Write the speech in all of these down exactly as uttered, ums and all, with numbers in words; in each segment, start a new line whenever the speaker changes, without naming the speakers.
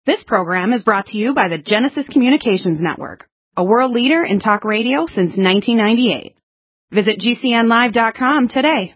This program is brought to you by the Genesis Communications Network, a world leader in talk radio since nineteen ninety-eight. Visit G C N live dot com today.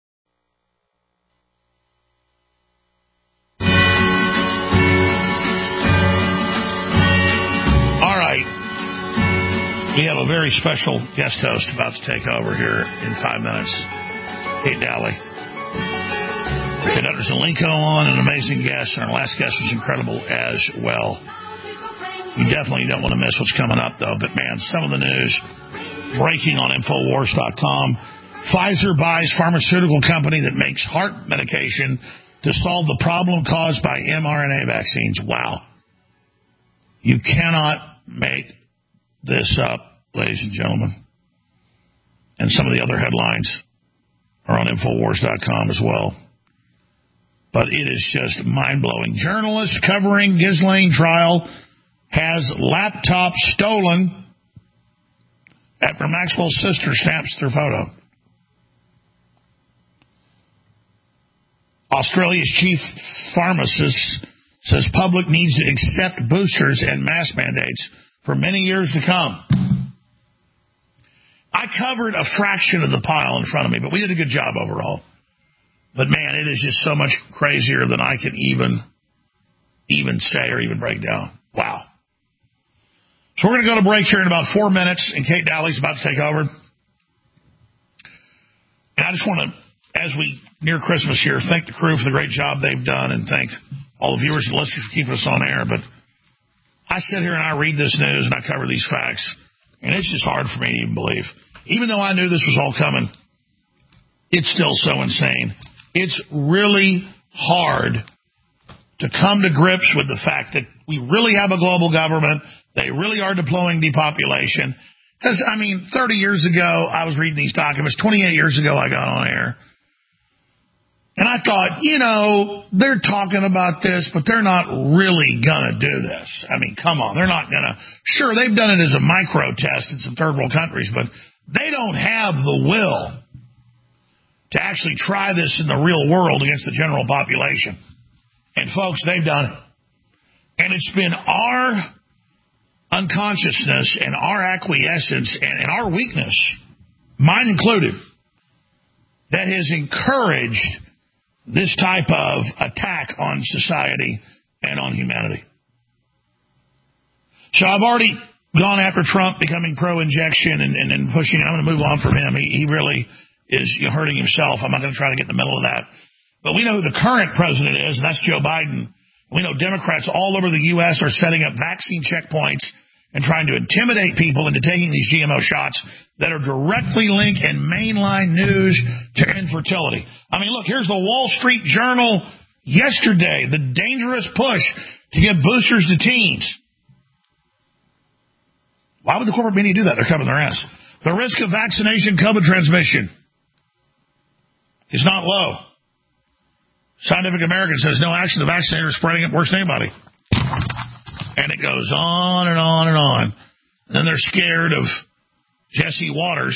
All right. We have a very special guest host about to take over here in five minutes. Kate Dalley. Conductors Alenko on, an amazing guest, and our last guest was incredible as well. You definitely don't want to miss what's coming up, though. But, man, some of the news breaking on Infowars dot com. Pfizer buys pharmaceutical company that makes heart medication to solve the problem caused by mRNA vaccines. Wow. You cannot make this up, ladies and gentlemen. And some of the other headlines are on Infowars dot com as well. But it is just mind-blowing. Journalist covering Ghislaine trial has laptop stolen after Maxwell's sister snaps their photo. Australia's chief pharmacist says public needs to accept boosters and mask mandates for many years to come. I covered a fraction of the pile in front of me, but we did a good job overall. But, man, it is just so much crazier than I can even, even say or even break down. Wow. So we're going to go to break here in about four minutes, and Kate Dalley's about to take over. And I just want to, as we near Christmas here, thank the crew for the great job they've done, and thank all the viewers and listeners for keeping us on air. But I sit here and I read this news and I cover these facts, and it's just hard for me to even believe. Even though I knew this was all coming, it's still so insane. It's really hard to come to grips with the fact that we really have a global government. They really are deploying depopulation. Because, I mean, thirty years ago, I was reading these documents. twenty-eight years ago, I got on air. And I thought, you know, they're talking about this, but they're not really going to do this. I mean, come on. They're not going to. Sure, they've done it as a micro test in some third world countries, but they don't have the will to actually try this in the real world against the general population. And, folks, they've done it. And it's been our unconsciousness and our acquiescence and, and our weakness, mine included, that has encouraged this type of attack on society and on humanity. So I've already gone after Trump becoming pro-injection and, and, and pushing. I'm going to move on from him. He, he really is you know, hurting himself. I'm not going to try to get in the middle of that. But we know who the current president is, and that's Joe Biden. We know Democrats all over the U S are setting up vaccine checkpoints and trying to intimidate people into taking these G M O shots that are directly linked in mainline news to infertility. I mean, look, here's the Wall Street Journal yesterday, the dangerous push to give boosters to teens. Why would the corporate media do that? They're covering their ass. The risk of vaccination COVID transmission is not low. Scientific American says no action. The vaccinator is spreading it worse than anybody. And it goes on and on and on. And then they're scared of Jesse Waters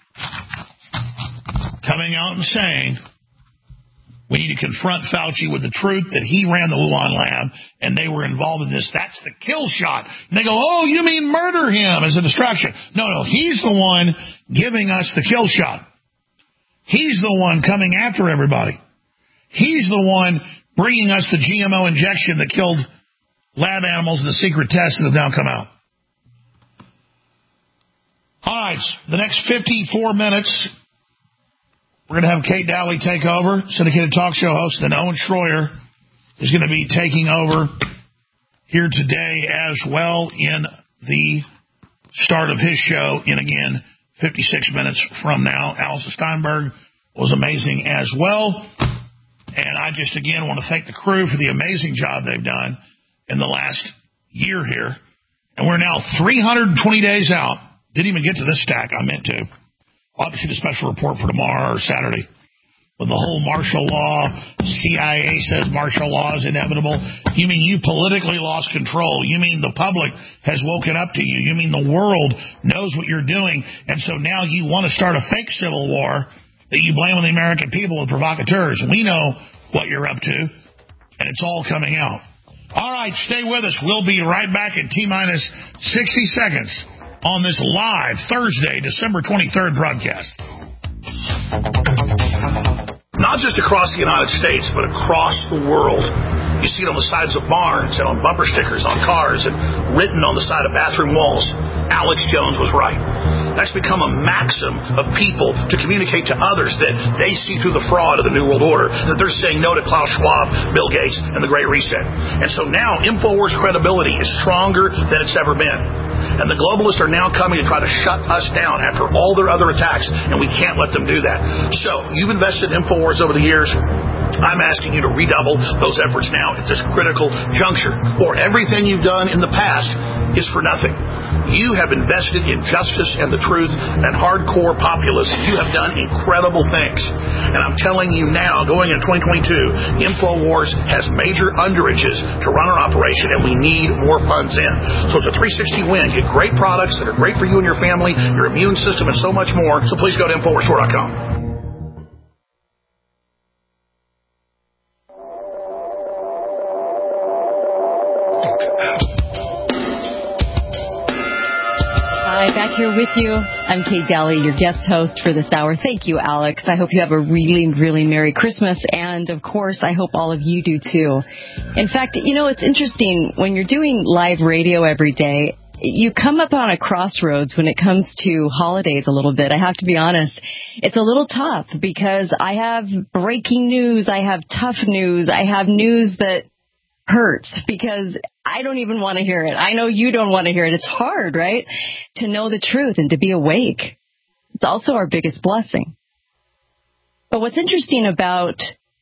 coming out and saying we need to confront Fauci with the truth that he ran the Wuhan lab and they were involved in this. That's the kill shot. And they go, oh, you mean murder him as a distraction. No, no, he's the one giving us the kill shot. He's the one coming after everybody. He's the one bringing us the G M O injection that killed lab animals in the secret tests that have now come out. All right, the next fifty-four minutes, we're going to have Kate Dalley take over, syndicated talk show host. Then Owen Schroyer is going to be taking over here today as well in the start of his show in, again, fifty-six minutes from now. Allison Steinberg was amazing as well. And I just, again, want to thank the crew for the amazing job they've done in the last year here. And we're now three hundred twenty days out. Didn't even get to this stack I meant to. I'll have to shoot a special report for tomorrow or Saturday. With the whole martial law, C I A says martial law is inevitable. You mean you politically lost control. You mean the public has woken up to you. You mean the world knows what you're doing. And so now you want to start a fake civil war that you blame on the American people with provocateurs. We know what you're up to, and it's all coming out. All right, stay with us. We'll be right back in T-minus sixty seconds on this live Thursday, December twenty-third broadcast. Not just across the United States, but across the world. You see it on the sides of barns and on bumper stickers on cars and written on the side of bathroom walls. Alex Jones was right. That's become a maxim of people to communicate to others that they see through the fraud of the New World Order, that they're saying no to Klaus Schwab, Bill Gates, and the Great Reset. And so now InfoWars credibility is stronger than it's ever been. And the globalists are now coming to try to shut us down after all their other attacks, and we can't let them do that. So you've invested in InfoWars over the years. I'm asking you to redouble those efforts now at this critical juncture, or everything you've done in the past is for nothing. You have invested in justice and the truth and hardcore populists. You have done incredible things. And I'm telling you now, going into twenty twenty-two, InfoWars has major underages to run our operation, and we need more funds in. So it's a three sixty win. Get great products that are great for you and your family, your immune system, and so much more. So please go to InfoWars Store dot com.
Back here with you. I'm Kate Daly, your guest host for this hour. Thank you, Alex. I hope you have a really, really Merry Christmas. And, of course, I hope all of you do, too. In fact, you know, it's interesting. When you're doing live radio every day, you come up on a crossroads when it comes to holidays a little bit. I have to be honest. It's a little tough because I have breaking news. I have tough news. I have news that hurts because I don't even want to hear it. I know you don't want to hear it. It's hard, right? To know the truth and to be awake. It's also our biggest blessing. But what's interesting about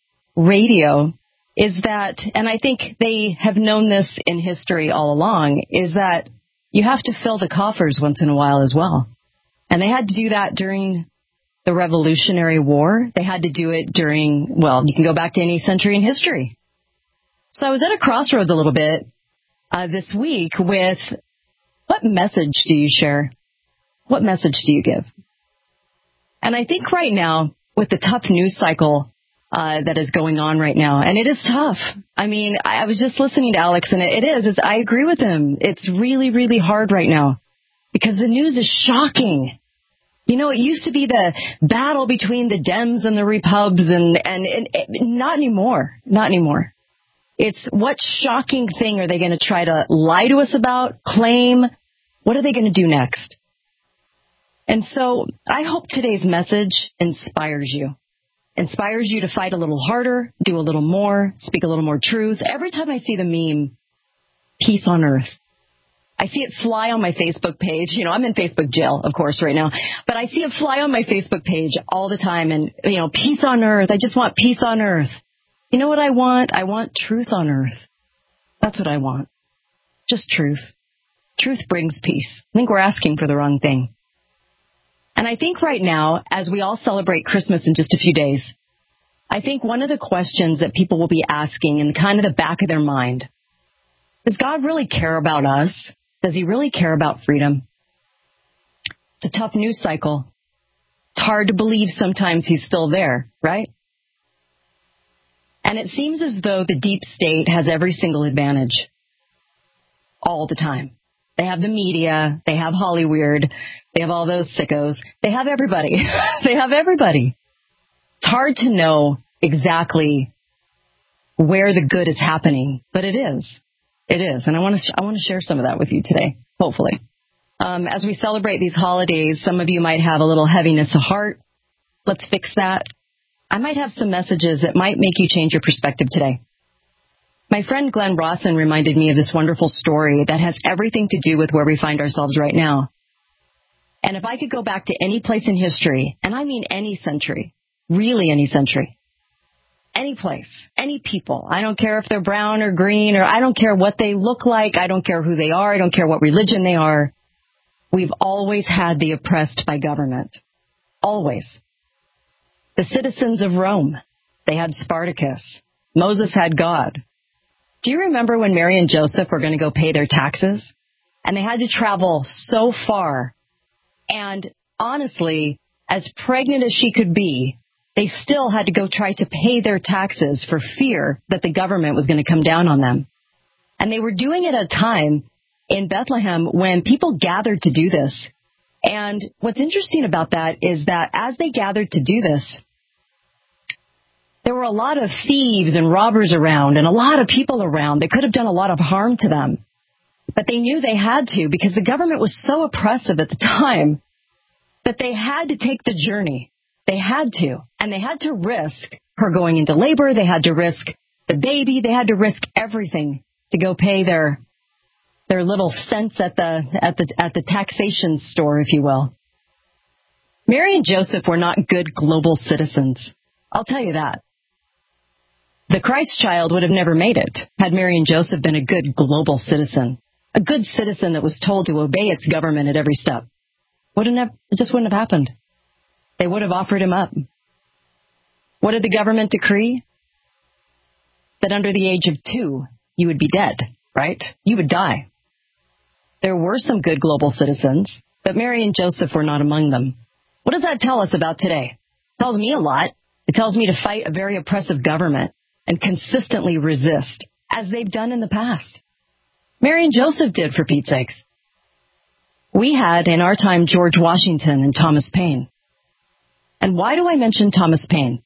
radio is that, and I think they have known this in history all along, is that you have to fill the coffers once in a while as well. And they had to do that during the Revolutionary War. They had to do it during, well, you can go back to any century in history. So I was at a crossroads a little bit uh, this week with what message do you share? What message do you give? And I think right now, with the tough news cycle uh, that is going on right now, and it is tough. I mean, I, I was just listening to Alex, and it, it is. It's, I agree with him. It's really, really hard right now because the news is shocking. You know, it used to be the battle between the Dems and the Repubs, and, and, and, and not anymore. Not anymore. It's what shocking thing are they going to try to lie to us about, claim? What are they going to do next? And so I hope today's message inspires you. Inspires you to fight a little harder, do a little more, speak a little more truth. Every time I see the meme, peace on earth, I see it fly on my Facebook page. You know, I'm in Facebook jail, of course, right now. But I see it fly on my Facebook page all the time. And, you know, peace on earth. I just want peace on earth. You know what I want? I want truth on earth. That's what I want. Just truth. Truth brings peace. I think we're asking for the wrong thing. And I think right now, as we all celebrate Christmas in just a few days, I think one of the questions that people will be asking in kind of the back of their mind, does God really care about us? Does he really care about freedom? It's a tough news cycle. It's hard to believe sometimes he's still there, right? And it seems as though the deep state has every single advantage all the time. They have the media. They have Hollywood. They have all those sickos. They have everybody. They have everybody. It's hard to know exactly where the good is happening, but it is. It is. And I want to sh- I want to share some of that with you today, hopefully. Um, as we celebrate these holidays, some of you might have a little heaviness of heart. Let's fix that. I might have some messages that might make you change your perspective today. My friend Glenn Rawson reminded me of this wonderful story that has everything to do with where we find ourselves right now. And if I could go back to any place in history, and I mean any century, really any century, any place, any people, I don't care if they're brown or green, or I don't care what they look like, I don't care who they are, I don't care what religion they are, we've always had the oppressed by government. Always. The citizens of Rome, they had Spartacus. Moses had God. Do you remember when Mary and Joseph were going to go pay their taxes? And they had to travel so far. And honestly, as pregnant as she could be, they still had to go try to pay their taxes for fear that the government was going to come down on them. And they were doing it at a time in Bethlehem when people gathered to do this. And what's interesting about that is that as they gathered to do this, there were a lot of thieves and robbers around and a lot of people around that could have done a lot of harm to them. But they knew they had to because the government was so oppressive at the time that they had to take the journey. They had to. And they had to risk her going into labor. They had to risk the baby. They had to risk everything to go pay their their little cents at the at the at the taxation store, if you will. Mary and Joseph were not good global citizens. I'll tell you that. The Christ child would have never made it had Mary and Joseph been a good global citizen, a good citizen that was told to obey its government at every step. Wouldn't have, it just wouldn't have happened. They would have offered him up. What did the government decree? That under the age of two, you would be dead, right? You would die. There were some good global citizens, but Mary and Joseph were not among them. What does that tell us about today? It tells me a lot. It tells me to fight a very oppressive government and consistently resist, as they've done in the past. Mary and Joseph did, for Pete's sakes. We had, in our time, George Washington and Thomas Paine. And why do I mention Thomas Paine?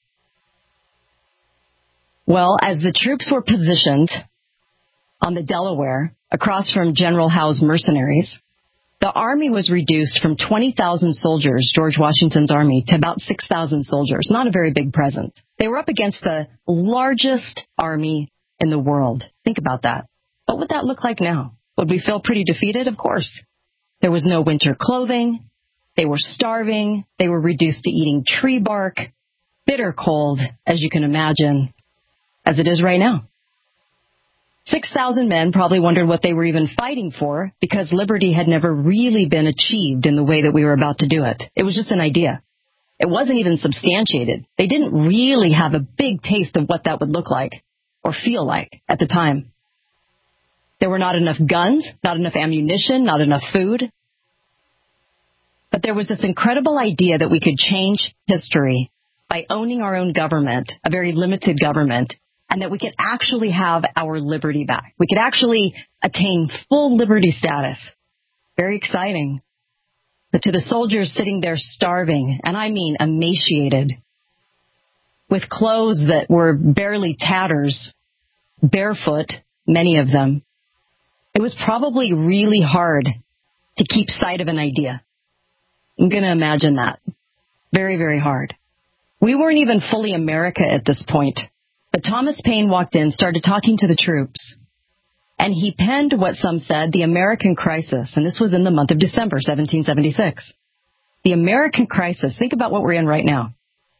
Well, as the troops were positioned on the Delaware, across from General Howe's mercenaries, the army was reduced from twenty thousand soldiers, George Washington's army, to about six thousand soldiers. Not a very big presence. They were up against the largest army in the world. Think about that. What would that look like now? Would we feel pretty defeated? Of course. There was no winter clothing. They were starving. They were reduced to eating tree bark. Bitter cold, as you can imagine, as it is right now. six thousand men probably wondered what they were even fighting for because liberty had never really been achieved in the way that we were about to do it. It was just an idea. It wasn't even substantiated. They didn't really have a big taste of what that would look like or feel like at the time. There were not enough guns, not enough ammunition, not enough food. But there was this incredible idea that we could change history by owning our own government, a very limited government, and that we could actually have our liberty back. We could actually attain full liberty status. Very exciting. But to the soldiers sitting there starving, and I mean emaciated, with clothes that were barely tatters, barefoot, many of them, it was probably really hard to keep sight of an idea. I'm going to imagine that. Very, very hard. We weren't even fully America at this point. But Thomas Paine walked in, started talking to the troops, and he penned what some said the American Crisis, and this was in the month of December, seventeen seventy-six. The American Crisis. Think about what we're in right now.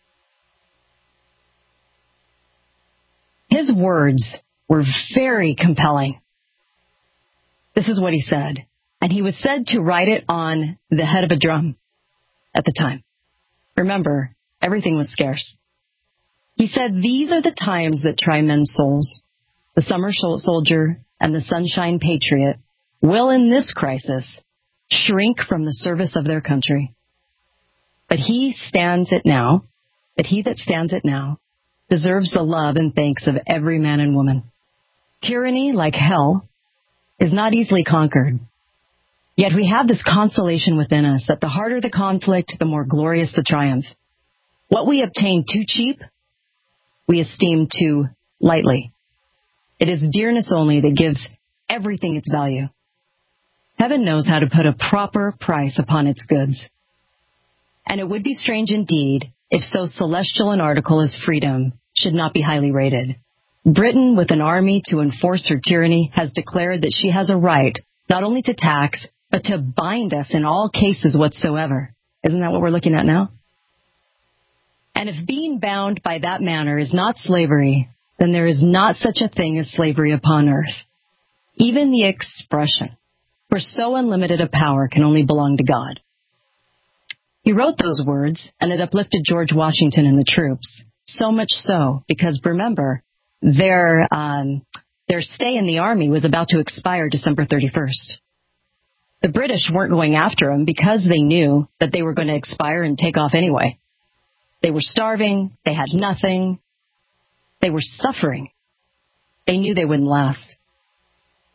His words were very compelling. This is what he said, and he was said to write it on the head of a drum at the time. Remember, everything was scarce. He said, these are the times that try men's souls. The summer soldier and the sunshine patriot will in this crisis shrink from the service of their country. But he stands it now, but he that stands it now deserves the love and thanks of every man and woman. Tyranny, like hell, is not easily conquered. Yet we have this consolation within us that the harder the conflict, the more glorious the triumph. What we obtain too cheap, we esteem too lightly. It is dearness only that gives everything its value. Heaven knows how to put a proper price upon its goods. And it would be strange indeed if so celestial an article as freedom should not be highly rated. Britain, with an army to enforce her tyranny, has declared that she has a right not only to tax, but to bind us in all cases whatsoever. Isn't that what we're looking at now? And if being bound by that manner is not slavery, then there is not such a thing as slavery upon earth. Even the expression, for so unlimited a power can only belong to God. He wrote those words, and it uplifted George Washington and the troops. So much so, because remember, their um, their stay in the army was about to expire December thirty-first. The British weren't going after them because they knew that they were going to expire and take off anyway. They were starving. They had nothing. They were suffering. They knew they wouldn't last.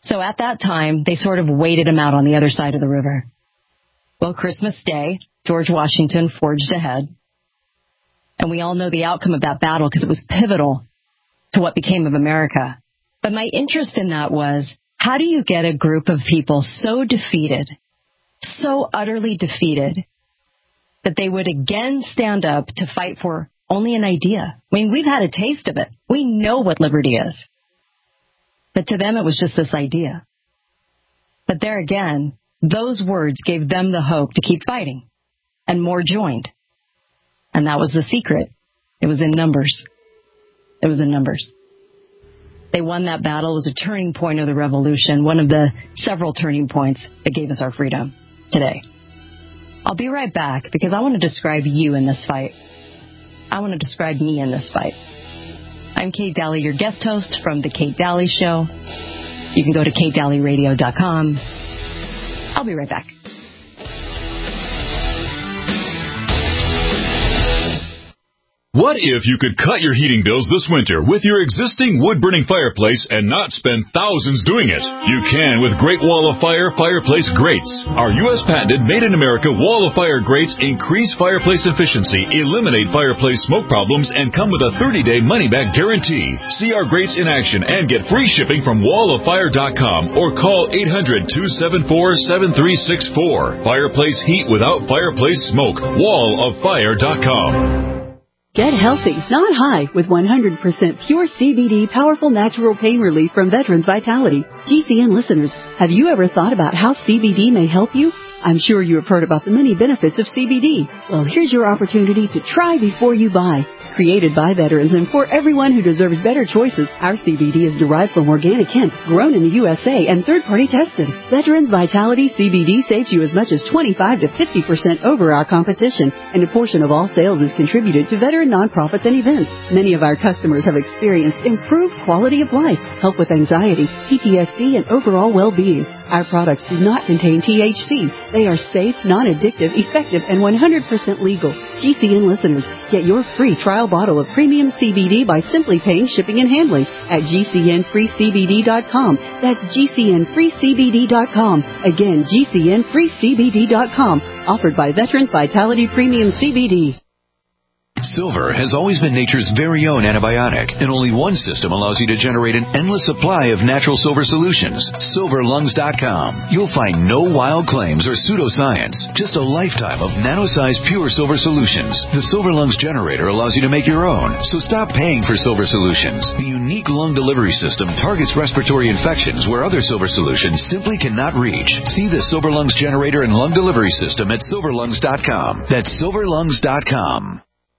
So at that time, they sort of waited him out on the other side of the river. Well, Christmas Day, George Washington forged ahead. And we all know the outcome of that battle because it was pivotal to what became of America. But my interest in that was, how do you get a group of people so defeated, so utterly defeated, that they would again stand up to fight for only an idea? I mean, we've had a taste of it. We know what liberty is. But to them, it was just this idea. But there again, those words gave them the hope to keep fighting. And more joined. And that was the secret. It was in numbers. It was in numbers. They won that battle. It was a turning point of the revolution, one of the several turning points that gave us our freedom today. I'll be right back because I want to describe you in this fight. I want to describe me in this fight. I'm Kate Daly, your guest host from The Kate Daly Show. You can go to kate daly radio dot com. I'll be right back.
What if you could cut your heating bills this winter with your existing wood-burning fireplace and not spend thousands doing it? You can with Great Wall of Fire Fireplace Grates. Our U S patented made-in-America Wall of Fire grates increase fireplace efficiency, eliminate fireplace smoke problems, and come with a thirty-day money-back guarantee. See our grates in action and get free shipping from wall of fire dot com or call eight hundred, two seven four, seven three six four. Fireplace heat without fireplace smoke. wall of fire dot com.
Get healthy, not high, with one hundred percent pure C B D powerful natural pain relief from Veterans Vitality. G C N listeners, have you ever thought about how C B D may help you? I'm sure you have heard about the many benefits of C B D. Well, here's your opportunity to try before you buy. Created by veterans and for everyone who deserves better choices, our C B D is derived from organic hemp, grown in the U S A and third-party tested. Veterans Vitality C B D saves you as much as twenty-five to fifty percent over our competition, and a portion of all sales is contributed to veteran nonprofits and events. Many of our customers have experienced improved quality of life, help with anxiety, P T S D, and overall well-being. Our products do not contain T H C. They are safe, non-addictive, effective, and one hundred percent legal. G C N listeners, get your free trial bottle of premium C B D by simply paying shipping and handling at G C N free C B D dot com. That's G C N free C B D dot com. Again, G C N free C B D dot com. Offered by Veterans Vitality Premium C B D.
Silver has always been nature's very own antibiotic, and only one system allows you to generate an endless supply of natural silver solutions. silver lungs dot com. You'll find no wild claims or pseudoscience, just a lifetime of nano-sized pure silver solutions. The Silver Lungs generator allows you to make your own, so stop paying for silver solutions. The unique lung delivery system targets respiratory infections where other silver solutions simply cannot reach. See the Silver Lungs generator and lung delivery system at silver lungs dot com. That's silver lungs dot com.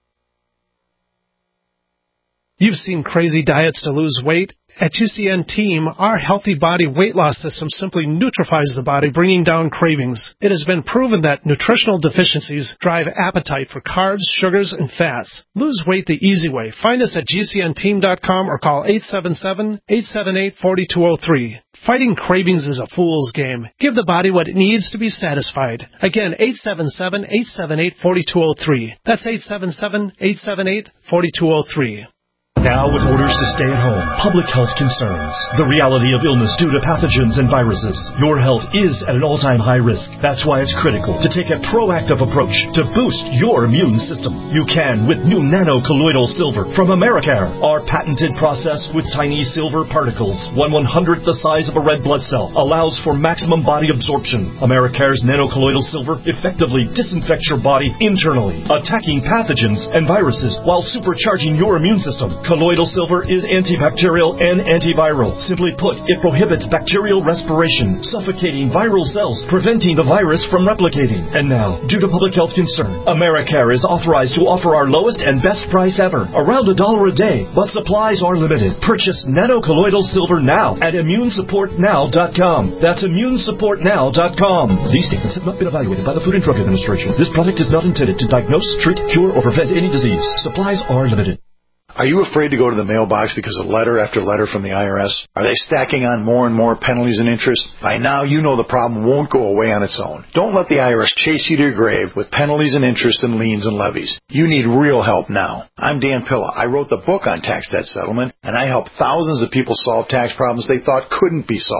You've seen crazy diets to lose weight. At G C N Team, our healthy body weight loss system simply neutralizes the body, bringing down cravings. It has been proven that nutritional deficiencies drive appetite for carbs, sugars, and fats. Lose weight the easy way. Find us at G C N team dot com or call eight seven seven, eight seven eight, four two zero three. Fighting cravings is a fool's game. Give the body what it needs to be satisfied. Again, eight seven seven, eight seven eight, four two zero three. That's eight seven seven, eight seven eight, four two zero three.
Now with orders to stay at home, public health concerns, the reality of illness due to pathogens and viruses. Your health is at an all-time high risk. That's why it's critical to take a proactive approach to boost your immune system. You can with new nano-colloidal silver from Americare. Our patented process with tiny silver particles, one one-hundredth the size of a red blood cell, allows for maximum body absorption. Americare's nano-colloidal silver effectively disinfects your body internally, attacking pathogens and viruses while supercharging your immune system. Colloidal silver is antibacterial and antiviral. Simply put, it prohibits bacterial respiration, suffocating viral cells, preventing the virus from replicating. And now, due to public health concern, Americare is authorized to offer our lowest and best price ever, around a dollar a day, but supplies are limited. Purchase nano-colloidal silver now at immune support now dot com. That's immune support now dot com. These statements have not been evaluated by the Food and Drug Administration. This product is not intended to diagnose, treat, cure, or prevent any disease. Supplies are limited.
Are you afraid to go to the mailbox because of letter after letter from the I R S? Are they stacking on more and more penalties and interest? By now, you know the problem won't go away on its own. Don't let the I R S chase you to your grave with penalties and interest and liens and levies. You need real help now. I'm Dan Pilla. I wrote the book on tax debt settlement, and I help thousands of people solve tax problems they thought couldn't be solved.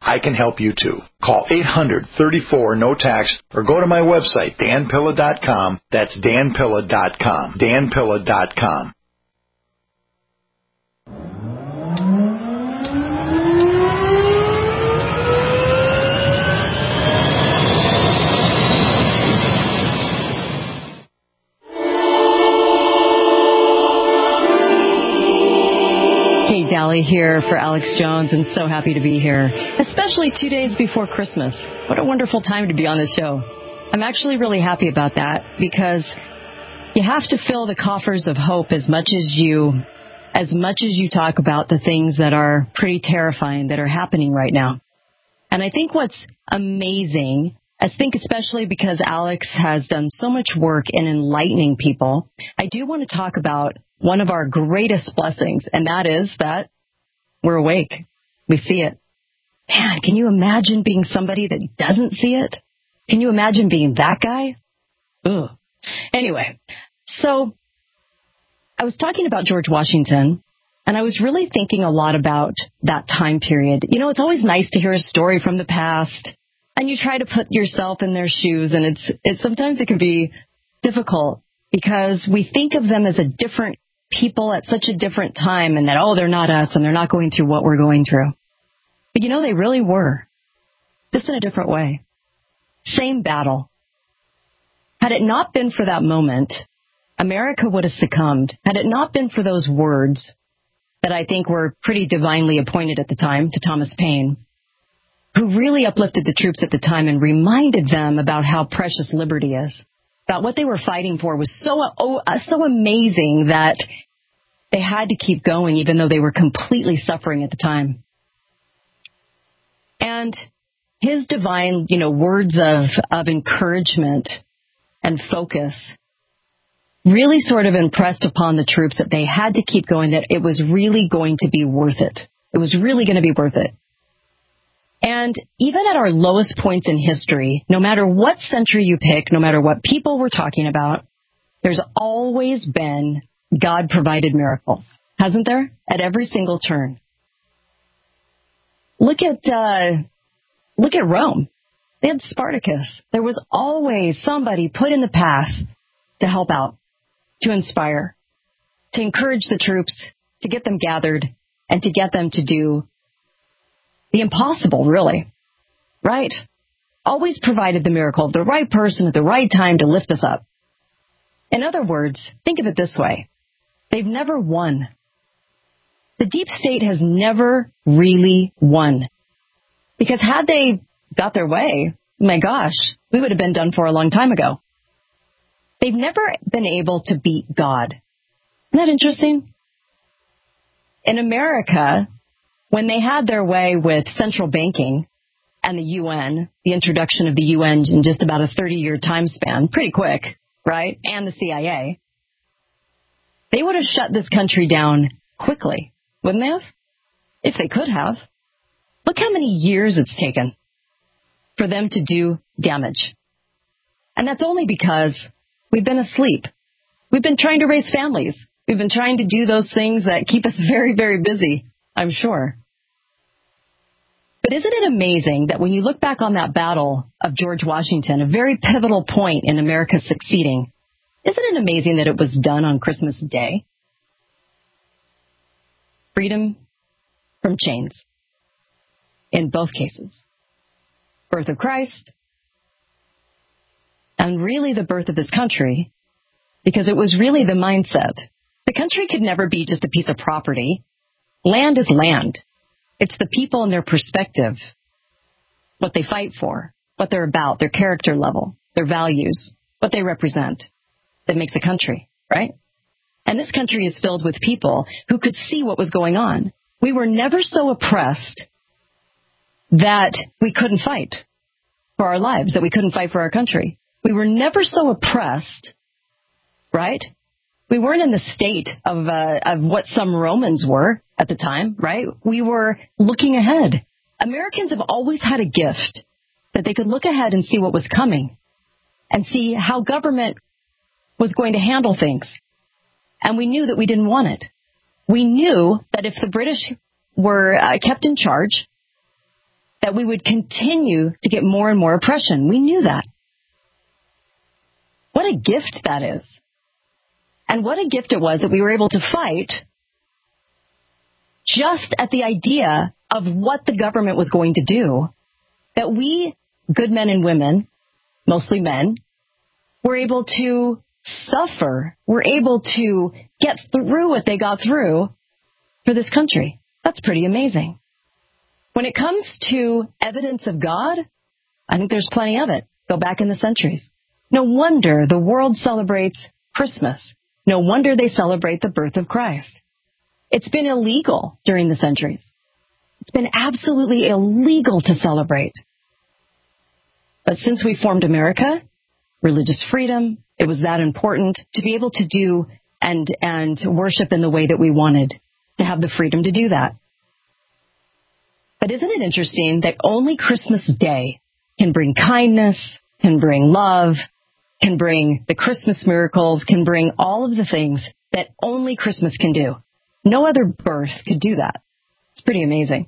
I can help you too. Call eight hundred, thirty-four, no tax or go to my website, dan pilla dot com. That's dan pilla dot com. dan pilla dot com.
Kate Daly here for Alex Jones, and so happy to be here, especially two days before Christmas. What a wonderful time to be on the show. I'm actually really happy about that because you have to fill the coffers of hope as much as you, as much as you talk about the things that are pretty terrifying that are happening right now. And I think what's amazing, I think especially because Alex has done so much work in enlightening people, I do want to talk about one of our greatest blessings, and that is that we're awake. We see it. Man, can you imagine being somebody that doesn't see it? Can you imagine being that guy? Ugh. Anyway, so I was talking about George Washington, and I was really thinking a lot about that time period. You know, it's always nice to hear a story from the past, and you try to put yourself in their shoes, and it's, it's sometimes it can be difficult because we think of them as a different people at such a different time, and that, oh, they're not us, and they're not going through what we're going through. But you know, they really were, just in a different way. Same battle. Had it not been for that moment, America would have succumbed. Had it not been for those words that I think were pretty divinely appointed at the time to Thomas Paine, who really uplifted the troops at the time and reminded them about how precious liberty is, about what they were fighting for was so oh, so amazing that they had to keep going even though they were completely suffering at the time. And his divine, you know, words of, of encouragement and focus really sort of impressed upon the troops that they had to keep going, that it was really going to be worth it. It was really going to be worth it. And even at our lowest points in history, no matter what century you pick, no matter what people we're talking about, there's always been God-provided miracles, hasn't there? At every single turn. Look at uh, look at Rome. They had Spartacus. There was always somebody put in the path to help out, to inspire, to encourage the troops, to get them gathered, and to get them to do the impossible, really. Right? Always provided the miracle of the right person at the right time to lift us up. In other words, think of it this way. They've never won. The deep state has never really won. Because had they got their way, my gosh, we would have been done for a long time ago. They've never been able to beat God. Isn't that interesting? In America, when they had their way with central banking and the U N, the introduction of the U N in just about a thirty-year time span, pretty quick, right? And the C I A, they would have shut this country down quickly, wouldn't they have? If they could have. Look how many years it's taken for them to do damage. And that's only because we've been asleep. We've been trying to raise families. We've been trying to do those things that keep us very, very busy, I'm sure. But isn't it amazing that when you look back on that battle of George Washington, a very pivotal point in America succeeding, isn't it amazing that it was done on Christmas Day? Freedom from chains. In both cases. Birth of Christ, and really the birth of this country, because it was really the mindset. The country could never be just a piece of property. Land is land. It's the people and their perspective, what they fight for, what they're about, their character level, their values, what they represent that makes a country, right? And this country is filled with people who could see what was going on. We were never so oppressed that we couldn't fight for our lives, that we couldn't fight for our country. We were never so oppressed, right? We weren't in the state of uh, of what some Romans were at the time, right? We were looking ahead. Americans have always had a gift that they could look ahead and see what was coming and see how government was going to handle things. And we knew that we didn't want it. We knew that if the British were uh, kept in charge, that we would continue to get more and more oppression. We knew that. What a gift that is. And what a gift it was that we were able to fight just at the idea of what the government was going to do, that we, good men and women, mostly men, were able to suffer, were able to get through what they got through for this country. That's pretty amazing. When it comes to evidence of God, I think there's plenty of it. Go back in the centuries. No wonder the world celebrates Christmas. No wonder they celebrate the birth of Christ. It's been illegal during the centuries. It's been absolutely illegal to celebrate. But since we formed America, religious freedom, it was that important to be able to do and, and worship in the way that we wanted, to have the freedom to do that. But isn't it interesting that only Christmas Day can bring kindness, can bring love, can bring the Christmas miracles, can bring all of the things that only Christmas can do. No other birth could do that. It's pretty amazing.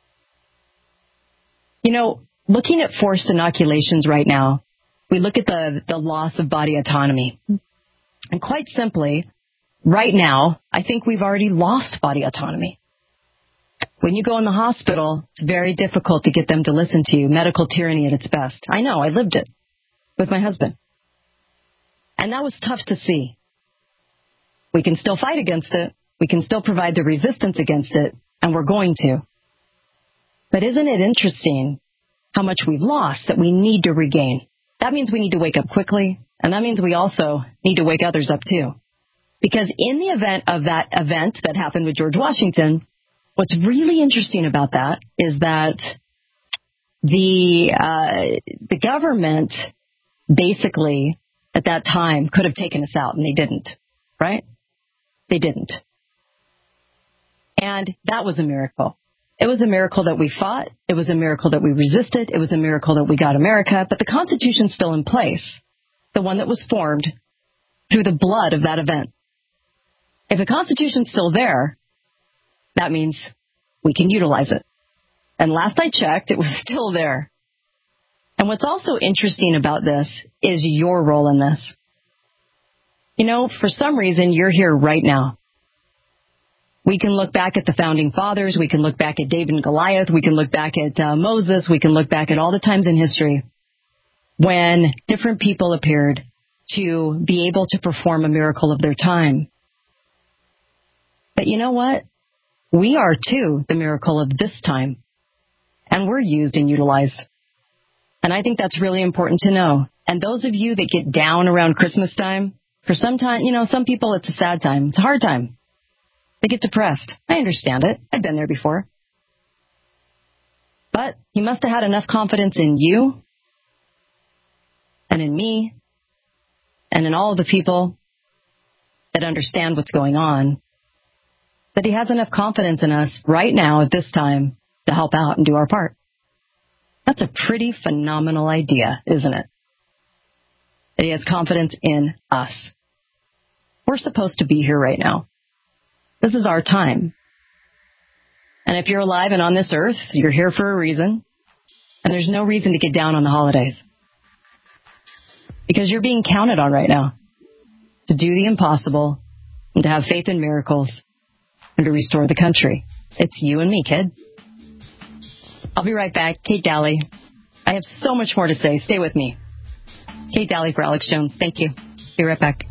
You know, looking at forced inoculations right now, we look at the, the loss of body autonomy. And quite simply, right now, I think we've already lost body autonomy. When you go in the hospital, it's very difficult to get them to listen to you. Medical tyranny at its best. I know, I lived it with my husband. And that was tough to see. We can still fight against it. We can still provide the resistance against it, and we're going to. But isn't it interesting how much we've lost that we need to regain? That means we need to wake up quickly, and that means we also need to wake others up too. Because in the event of that event that happened with George Washington, what's really interesting about that is that the uh, the government basically at that time could have taken us out, and they didn't, right? They didn't. And that was a miracle. It was a miracle that we fought. It was a miracle that we resisted. It was a miracle that we got America. But the Constitution's still in place, the one that was formed through the blood of that event. If the Constitution's still there, that means we can utilize it. And last I checked, it was still there. And what's also interesting about this is your role in this. You know, for some reason, you're here right now. We can look back at the founding fathers. We can look back at David and Goliath. We can look back at uh, Moses. We can look back at all the times in history when different people appeared to be able to perform a miracle of their time. But you know what? We are, too, the miracle of this time. And we're used and utilized. And I think that's really important to know. And those of you that get down around Christmas time, for some time, you know, some people it's a sad time. It's a hard time. They get depressed. I understand it. I've been there before. But you must have had enough confidence in you and in me and in all of the people that understand what's going on, that he has enough confidence in us right now at this time to help out and do our part. That's a pretty phenomenal idea, isn't it? That he has confidence in us. We're supposed to be here right now. This is our time. And if you're alive and on this earth, you're here for a reason. And there's no reason to get down on the holidays. Because you're being counted on right now to do the impossible and to have faith in miracles and to restore the country. It's you and me, kid. I'll be right back. Kate Daly. I have so much more to say. Stay with me. Kate Daly for Alex Jones. Thank you. Be right back.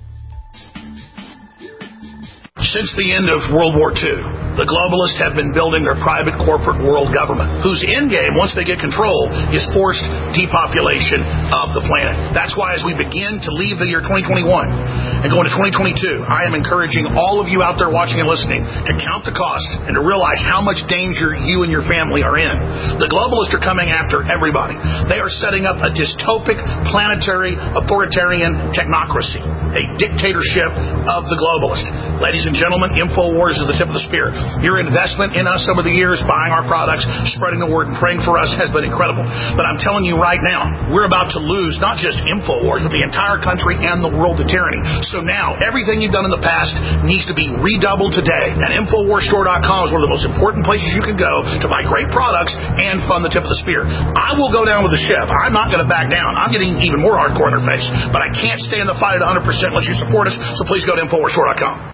Since the end of World War Two, the globalists have been building their private corporate world government, whose end game, once they get control, is forced depopulation of the planet. That's why as we begin to leave the year twenty twenty-one and go into twenty twenty-two, I am encouraging all of you out there watching and listening to count the cost and to realize how much danger you and your family are in. The globalists are coming after everybody. They are setting up a dystopic, planetary, authoritarian technocracy, a dictatorship of the globalist. Ladies and gentlemen, InfoWars is the tip of the spear. Your investment in us over the years, buying our products, spreading the word, and praying for us has been incredible. But I'm telling you right now, we're about to lose not just InfoWars, but the entire country and the world to tyranny. So now, everything you've done in the past needs to be redoubled today. And InfoWars Store dot com is one of the most important places you can go to buy great products and fund the tip of the spear. I will go down with the ship. I'm not going to back down. I'm getting even more hardcore in their face. But I can't stay in the fight at one hundred percent unless you support us. So please go to InfoWars Store dot com.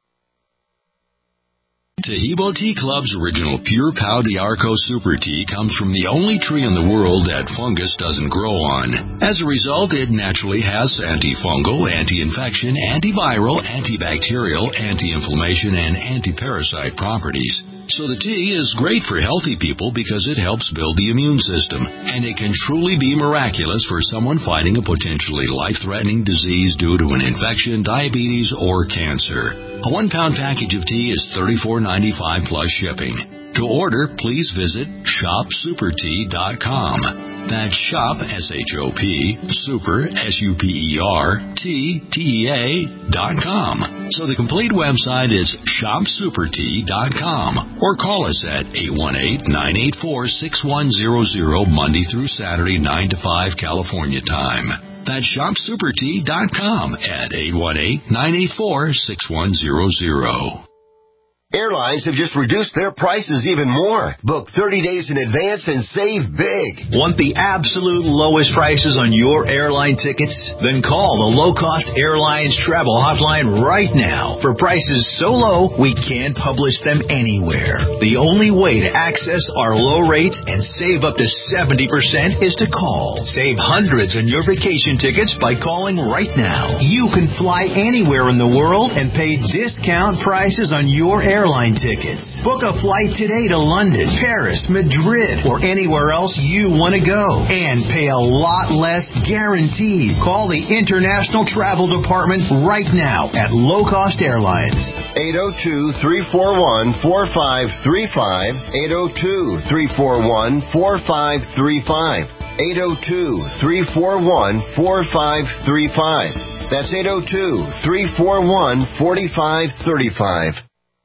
Taheebo Tea Club's original Pure Pau d'Arco Super Tea comes from the only tree in the world that fungus doesn't grow on. As a result, it naturally has antifungal, anti-infection, antiviral, antibacterial, anti-inflammation, and anti-parasite properties. So the tea is great for healthy people because it helps build the immune system, and it can truly be miraculous for someone fighting a potentially life-threatening disease due to an infection, diabetes, or cancer. A one-pound package of tea is thirty-four ninety-five plus shipping. To order, please visit shop super tea dot com. That's shop, S H O P, super, S U P E R, T, T E A, dot com. So the complete website is shop super tea dot com. Or call us at eight one eight, nine eight four, six one zero zero, Monday through Saturday, nine to five, California time. That's shop super tea dot com at eight one eight, nine eight four, six one zero zero.
Airlines have just reduced their prices even more. Book thirty days in advance and save big.
Want the absolute lowest prices on your airline tickets? Then call the Low Cost Airlines Travel Hotline right now for prices so low we can't publish them anywhere. The only way to access our low rates and save up to seventy percent is to call. Save hundreds on your vacation tickets by calling right now. You can fly anywhere in the world and pay discount prices on your airline airline tickets. Book a flight today to London, Paris, Madrid, or anywhere else you want to go. And pay a lot less guaranteed. Call the International Travel Department right now at Low Cost Airlines.
eight oh two, three four one, four five three five. eight oh two, three four one, four five three five. eight oh two, three four one, four five three five. That's eight oh two, three four one, four five three five.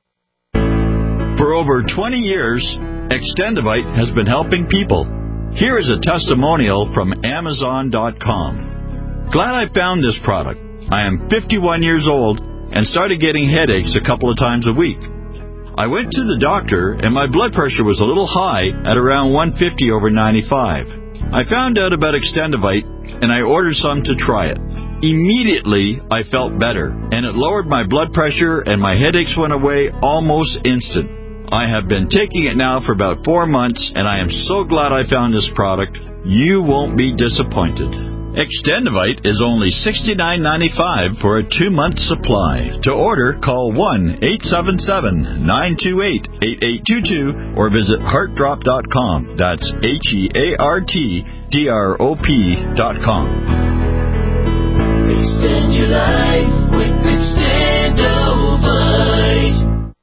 For over twenty years, Extendivite has been helping people. Here is a testimonial from Amazon dot com. Glad I found this product. I am fifty-one years old and started getting headaches a couple of times a week. I went to the doctor and my blood pressure was a little high at around one fifty over ninety-five. I found out about Extendivite and I ordered some to try it. Immediately, I felt better, and it lowered my blood pressure and my headaches went away almost instant. I have been taking it now for about four months, and I am so glad I found this product. You won't be disappointed. Extendivite is only sixty-nine ninety-five for a two-month supply. To order, call one eight seven seven, nine two eight, eight eight two two or visit heart drop dot com. That's H E A R T D R O P dot com.
Extend your life with Extendivite.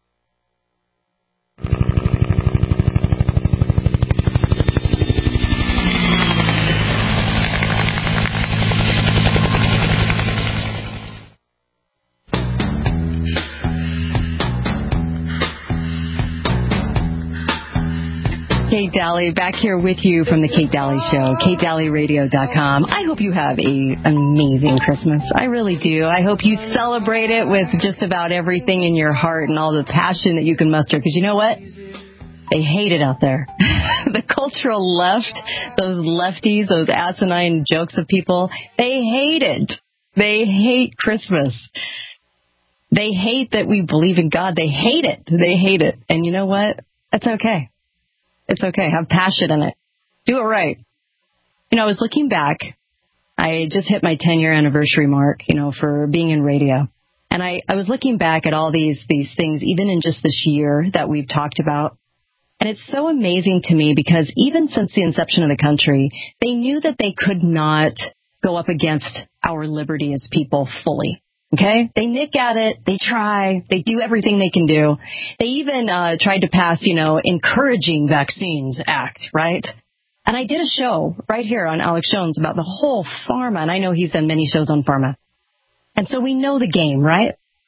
Kate Daly back here with you from the Kate Daly Show, Kate Daly Radio dot com. I hope you have an amazing Christmas. I really do. I hope you celebrate it with just about everything in your heart and all the passion that you can muster. Because you know what? They hate it out there. The cultural left, those lefties, those asinine jokes of people, they hate it. They hate Christmas. They hate that we believe in God. They hate it. They hate it. And you know what? That's okay. It's okay. Have passion in it. Do it right. You know, I was looking back. I just hit my ten-year anniversary mark, you know, for being in radio. And I, I was looking back at all these these things, even in just this year that we've talked about. And it's so amazing to me because even since the inception of the country, they knew that they could not go up against our liberty as people fully. Okay? They nick at it. They try. They do everything they can do. They even uh, tried to pass, you know, Encouraging Vaccines Act, right? And I did a show right here on Alex Jones about the whole pharma, and I know he's done many shows on pharma. And so we know the game, right?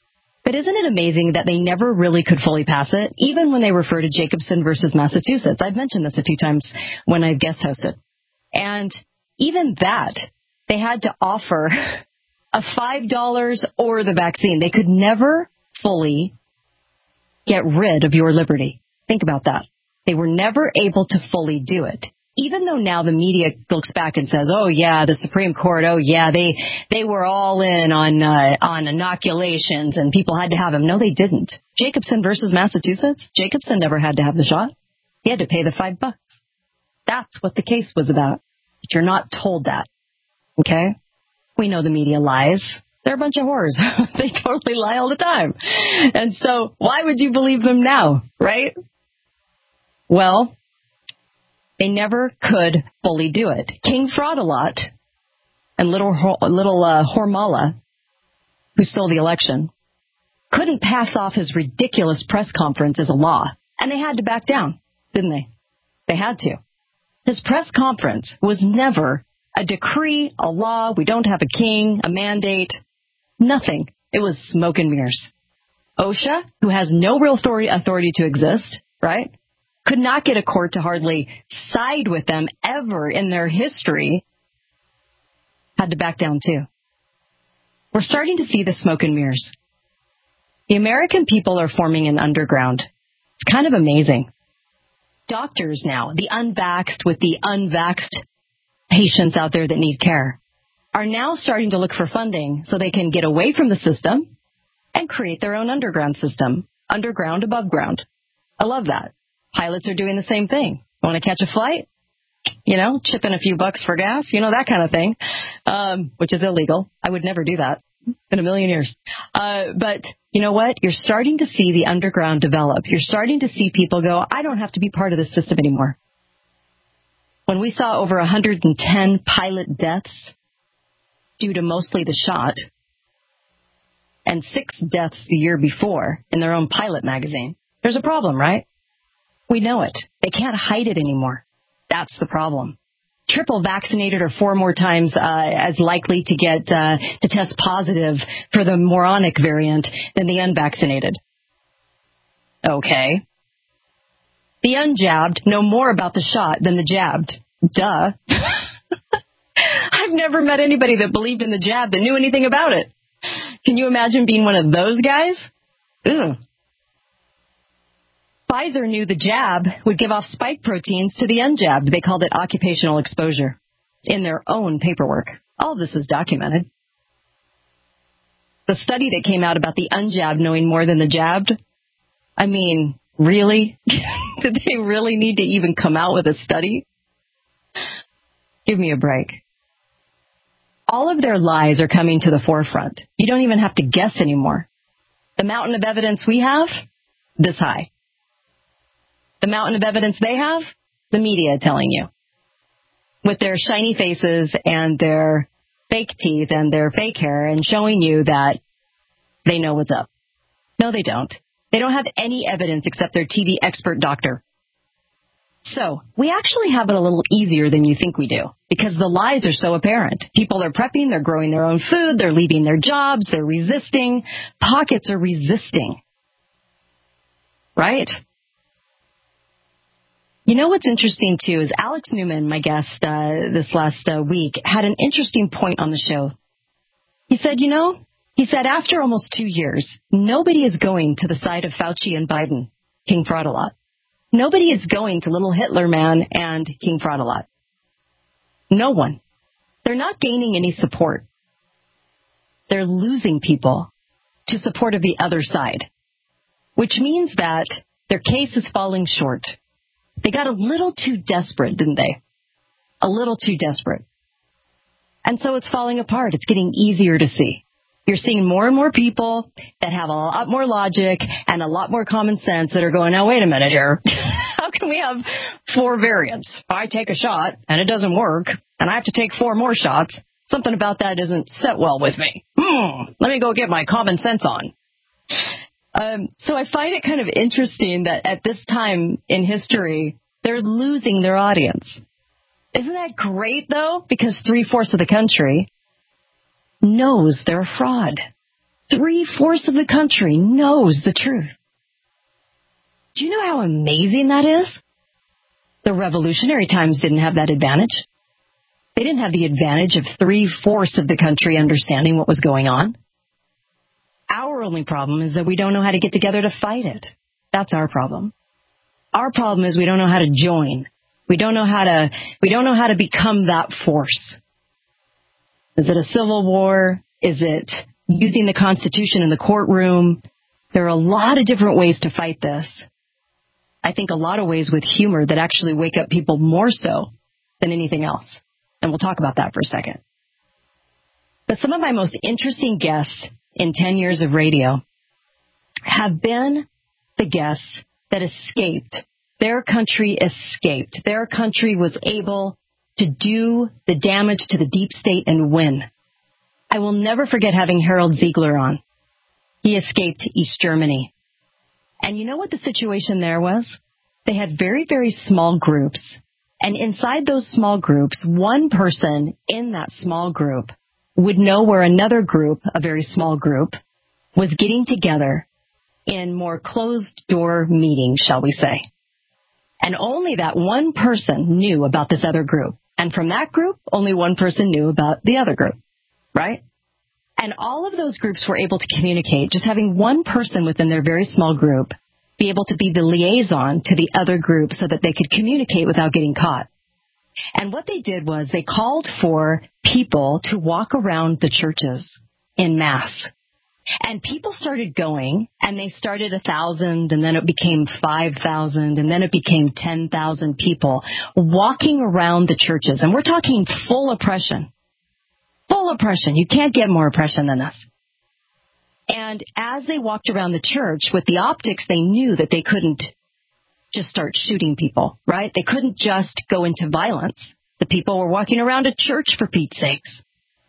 But isn't it amazing that they never really could fully pass it, even when they refer to Jacobson versus Massachusetts? I've mentioned this a few times when I've guest hosted. And even that, they had to offer a five dollars or the vaccine. They could never fully get rid of your liberty. Think about that. They were never able to fully do it. Even though now the media looks back and says, oh, yeah, the Supreme Court, oh, yeah, they they were all in on uh, on inoculations and people had to have them. No, they didn't. Jacobson versus Massachusetts, Jacobson never had to have the shot. He had to pay the five bucks. That's what the case was about. But you're not told that. Okay? We know the media lies. They're a bunch of whores. They totally lie all the time. And so why would you believe them now, right? Well, they never could fully do it. King Fraud-A-Lot and little little uh, Hormala, who stole the election, couldn't pass off his ridiculous press conference as a law. And they had to back down, didn't they? They had to. His press conference was never a decree, a law, we don't have a king, a mandate, nothing. It was smoke and mirrors. OSHA, who has no real authority, authority to exist, right? Could not get a court to hardly side with them ever in their history, had to back down too. We're starting to see the smoke and mirrors. The American people are forming an underground. It's kind of amazing. Doctors now, the unvaxxed with the unvaxxed patients out there that need care, are now starting to look for funding so they can get away from the system and create their own underground system, underground, above ground. I love that. Pilots are doing the same thing. Want to catch a flight? You know, chip in a few bucks for gas, you know, that kind of thing, um, which is illegal. I would never do that in a million years. Uh, but you know what? You're starting to see the underground develop. You're starting to see people go, I don't have to be part of this system anymore. When we saw over one hundred ten pilot deaths due to mostly the shot and six deaths the year before in their own pilot magazine, there's a problem, right? We know it. They can't hide it anymore. That's the problem. Triple vaccinated are four more times uh, as likely to get uh, to test positive for the moronic variant than the unvaccinated. Okay. The unjabbed know more about the shot than the jabbed. Duh. I've never met anybody that believed in the jab that knew anything about it. Can you imagine being one of those guys? Ugh. Pfizer knew the jab would give off spike proteins to the unjabbed. They called it occupational exposure in their own paperwork. All of this is documented. The study that came out about the unjabbed knowing more than the jabbed, I mean, really? Did they really need to even come out with a study? Give me a break. All of their lies are coming to the forefront. You don't even have to guess anymore. The mountain of evidence we have, this high. The mountain of evidence they have, the media telling you. With their shiny faces and their fake teeth and their fake hair and showing you that they know what's up. No, they don't. They don't have any evidence except their T V expert doctor. So we actually have it a little easier than you think we do because the lies are so apparent. People are prepping, they're growing their own food, they're leaving their jobs, they're resisting. Pockets are resisting. Right? You know what's interesting, too, is Alex Newman, my guest uh, this last uh, week, had an interesting point on the show. He said, you know, he said after almost two years, nobody is going to the side of Fauci and Biden, King Fraud-A-Lot. Nobody is going to little Hitler man and King Fraud-A-Lot. No one. They're not gaining any support. They're losing people to support of the other side, which means that their case is falling short. They got a little too desperate, didn't they? A little too desperate. And so it's falling apart. It's getting easier to see. You're seeing more and more people that have a lot more logic and a lot more common sense that are going, now, wait a minute here. How can we have four variants? I take a shot and it doesn't work and I have to take four more shots. Something about that doesn't set well with me. Hmm, let me go get my common sense on. Um, so I find it kind of interesting that at this time in history, they're losing their audience. Isn't that great, though? Because three-fourths of the country knows they're a fraud. Three-fourths of the country knows the truth. Do you know how amazing that is? The revolutionary times didn't have that advantage. They didn't have the advantage of three-fourths of the country understanding what was going on. Our only problem is that we don't know how to get together to fight it. That's our problem. Our problem is we don't know how to join. We don't know how to, we don't know how to become that force. Is it a civil war? Is it using the Constitution in the courtroom? There are a lot of different ways to fight this. I think a lot of ways with humor that actually wake up people more so than anything else. And we'll talk about that for a second. But some of my most interesting guests in ten years of radio have been the guests that escaped. Their country escaped. Their country was able to do the damage to the deep state and win. I will never forget having Harold Ziegler on. He escaped East Germany. And you know what the situation there was? They had very, very small groups. And inside those small groups, one person in that small group would know where another group, a very small group, was getting together in more closed-door meetings, shall we say. And only that one person knew about this other group. And from that group, only one person knew about the other group, right? And all of those groups were able to communicate, just having one person within their very small group be able to be the liaison to the other group so that they could communicate without getting caught. And what they did was they called for people to walk around the churches en masse. And people started going, and they started a thousand, and then it became five thousand, and then it became ten thousand people walking around the churches. And we're talking full oppression. Full oppression. You can't get more oppression than this. And as they walked around the church with the optics, they knew that they couldn't just start shooting people, right? They couldn't just go into violence. The people were walking around a church, for Pete's sakes.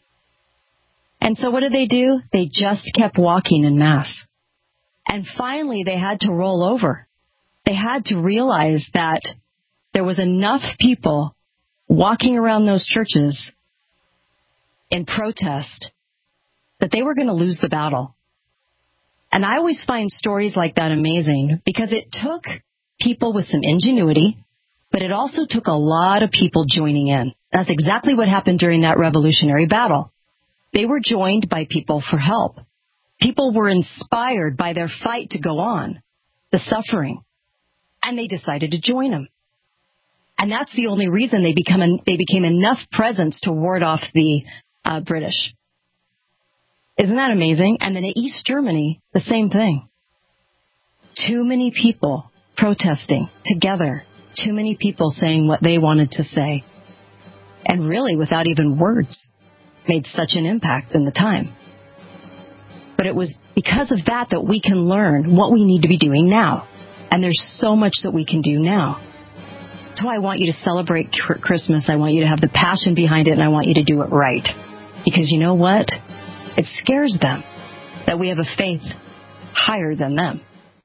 And so what did they do? They just kept walking en masse. And finally, they had to roll over. They had to realize that there was enough people walking around those churches in protest that they were going to lose the battle. And I always find stories like that amazing because it took people with some ingenuity, but it also took a lot of people joining in. That's exactly what happened during that revolutionary battle. They were joined by people for help. People were inspired by their fight to go on, the suffering, and they decided to join them. And that's the only reason they become an, they became enough presence to ward off the uh, British. Isn't that amazing? And then in East Germany, the same thing. Too many people protesting together. Too many people saying what they wanted to say. And really, without even words, made such an impact in the time. But it was because of that that we can learn what we need to be doing now. And there's so much that we can do now. So I want you to celebrate Christmas. I want you to have the passion behind it, and I want you to do it right. Because you know what? It scares them that we have a faith higher than them.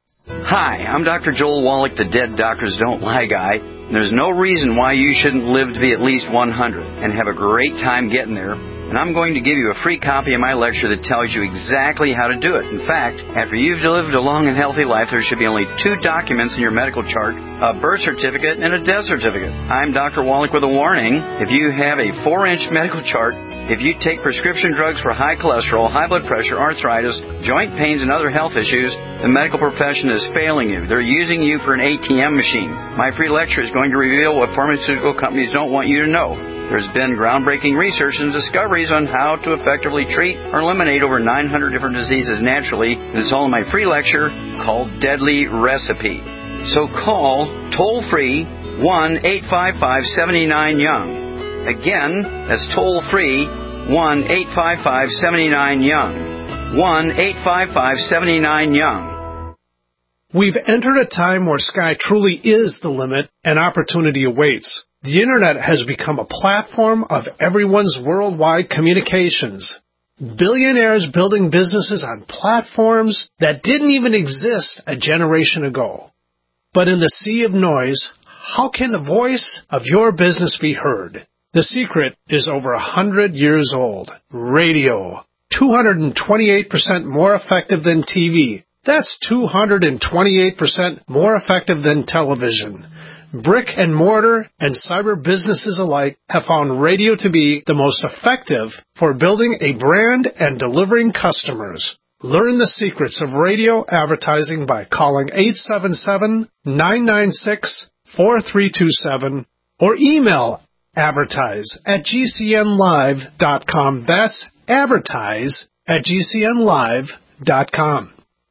Hi, I'm Doctor Joel Wallach, the Dead Doctors Don't Lie guy. And there's no reason why you shouldn't live to be at least one hundred and have a great time getting there. And I'm going to give you a free copy of my lecture that tells you exactly how to do it. In fact, after you've lived a long and healthy life, there should be only two documents in your medical chart, a birth certificate and a death certificate. I'm Doctor Wallach with a warning. If you have a four-inch medical chart, if you take prescription drugs for high cholesterol, high blood pressure, arthritis, joint pains, and other health issues, the medical profession is failing you. They're using you for an A T M machine. My free lecture is going to reveal what pharmaceutical companies don't want you to know. There's been groundbreaking research and discoveries on how to effectively treat or eliminate over nine hundred different diseases naturally. And it's all in my free lecture called Deadly Recipe. So call toll-free one eight five five, seven nine, young. Again, that's toll-free one eight five five, seven nine, young. one eight five five, seven nine, young.
We've entered a time where sky truly is the limit and opportunity awaits. The Internet has become a platform of everyone's worldwide communications. Billionaires building businesses on platforms that didn't even exist a generation ago. But in the sea of noise, how can the voice of your business be heard? The secret is over a hundred years old. Radio. two hundred twenty-eight percent more effective than T V. That's two hundred twenty-eight percent more effective than television. Brick and mortar and cyber businesses alike have found radio to be the most effective for building a brand and delivering customers. Learn the secrets of radio advertising by calling eight seven seven, nine nine six, four three two seven or email advertise at g c n live dot com. That's advertise at g c n live dot com.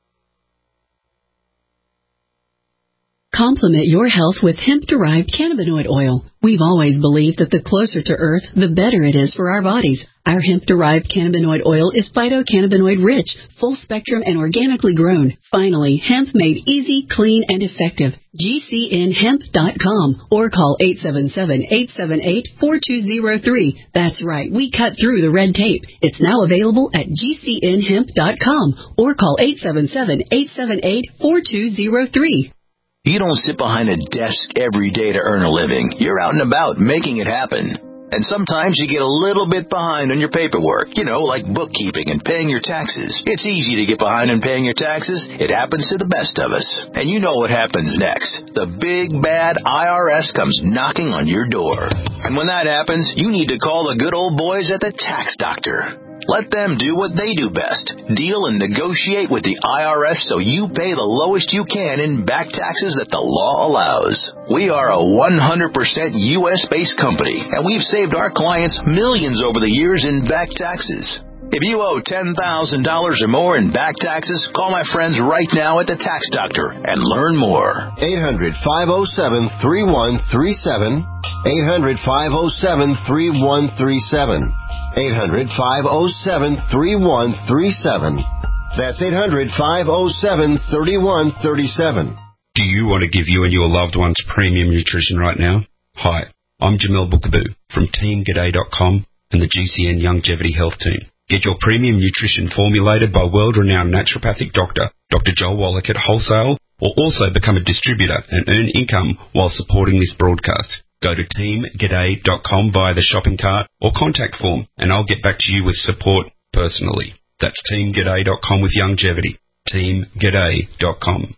Complement your health with hemp-derived cannabinoid oil. We've always believed that the closer to Earth, the better it is for our bodies. Our hemp-derived cannabinoid oil is phytocannabinoid-rich, full-spectrum, and organically grown. Finally, hemp made easy, clean, and effective. G C N hemp dot com or call eight seven seven, eight seven eight, four two zero three. That's right, we cut through the red tape. It's now available at G C N hemp dot com or call eight seven seven, eight seven eight, four two zero three.
You don't sit behind a desk every day to earn a living. You're out and about making it happen. And sometimes you get a little bit behind on your paperwork, you know, like bookkeeping and paying your taxes. It's easy to get behind on paying your taxes. It happens to the best of us. And you know what happens next. The big, bad I R S comes knocking on your door. And when that happens, you need to call the good old boys at the Tax Doctor. Let them do what they do best. Deal and negotiate with the I R S so you pay the lowest you can in back taxes that the law allows. We are a one hundred percent U S-based company, and we've saved our clients millions over the years in back taxes. If you owe ten thousand dollars or more in back taxes, call my friends right now at the Tax Doctor and learn more.
eight hundred, five oh seven, three one three seven. eight hundred, five oh seven, three one three seven. eight hundred, five oh seven, three one three seven. That's eight hundred, five oh seven, three one three seven.
Do you want to give you and your loved ones premium nutrition right now? Hi, I'm Jamel Bookaboo from Team G'day dot com and the G C N Longevity Health Team. Get your premium nutrition formulated by world-renowned naturopathic doctor, Doctor Joel Wallach at wholesale, or also become a distributor and earn income while supporting this broadcast. Go to Team G'day dot com via the shopping cart or contact form, and I'll get back to you with support personally. That's Team G'day dot com with longevity. Team G'day dot com.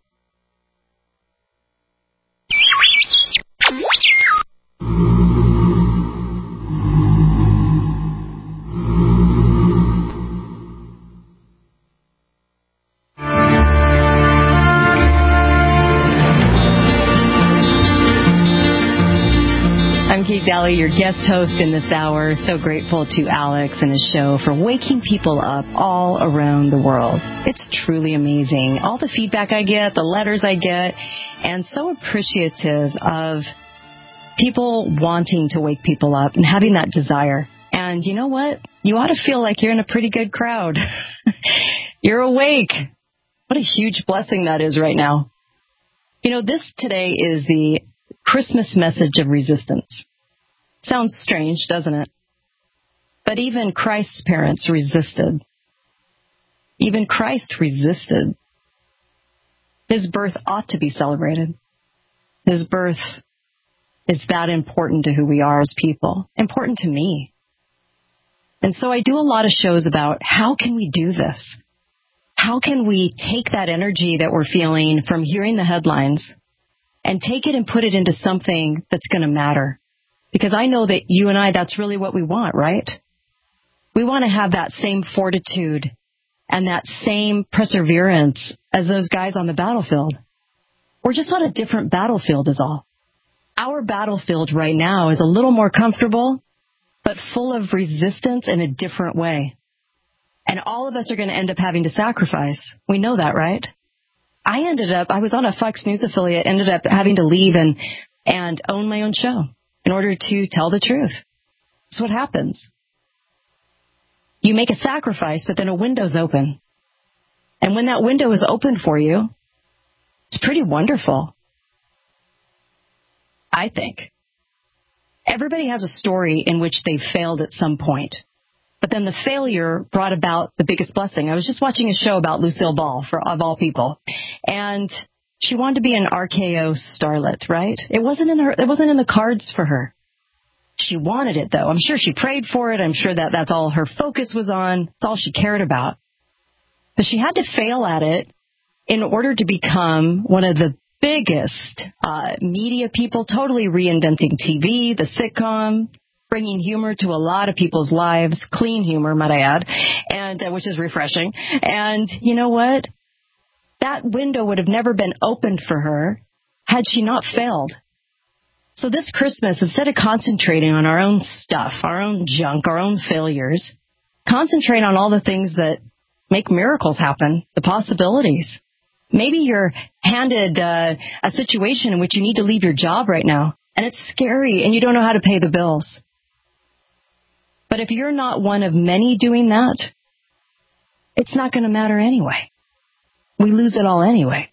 I'm Kate Daly, your guest host in this hour. So grateful to Alex and his show for waking people up all around the world. It's truly amazing. All the feedback I get, the letters I get, and so appreciative of people wanting to wake people up and having that desire. And you know what? You ought to feel like you're in a pretty good crowd. You're awake. What a huge blessing that is right now. You know, this today is the Christmas message of resistance. Sounds strange, doesn't it? But even Christ's parents resisted. Even Christ resisted. His birth ought to be celebrated. His birth is that important to who we are as people, important to me. And so I do a lot of shows about how can we do this? How can we take that energy that we're feeling from hearing the headlines and take it and put it into something that's going to matter? Because I know that you and I, that's really what we want, right? We want to have that same fortitude and that same perseverance as those guys on the battlefield. We're just on a different battlefield is all. Our battlefield right now is a little more comfortable, but full of resistance in a different way. And all of us are going to end up having to sacrifice. We know that, right? I ended up, I was on a Fox News affiliate, ended up having to leave and, and own my own show in order to tell the truth. That's what happens. You make a sacrifice, but then a window's open. And when that window is open for you, it's pretty wonderful, I think. Everybody has a story in which they failed at some point. But then the failure brought about the biggest blessing. I was just watching a show about Lucille Ball, for of all people. And she wanted to be an R K O starlet, right? It wasn't in her, it wasn't in the cards for her. She wanted it, though. I'm sure she prayed for it. I'm sure that that's all her focus was on. It's all she cared about. But she had to fail at it in order to become one of the biggest uh, media people, totally reinventing T V, the sitcom, bringing humor to a lot of people's lives, clean humor, might I add, and uh, which is refreshing. And you know what? That window would have never been opened for her had she not failed. So this Christmas, instead of concentrating on our own stuff, our own junk, our own failures, concentrate on all the things that make miracles happen, the possibilities. Maybe you're handed uh, a situation in which you need to leave your job right now, and it's scary, and you don't know how to pay the bills. But if you're not one of many doing that, it's not going to matter anyway. We lose it all anyway.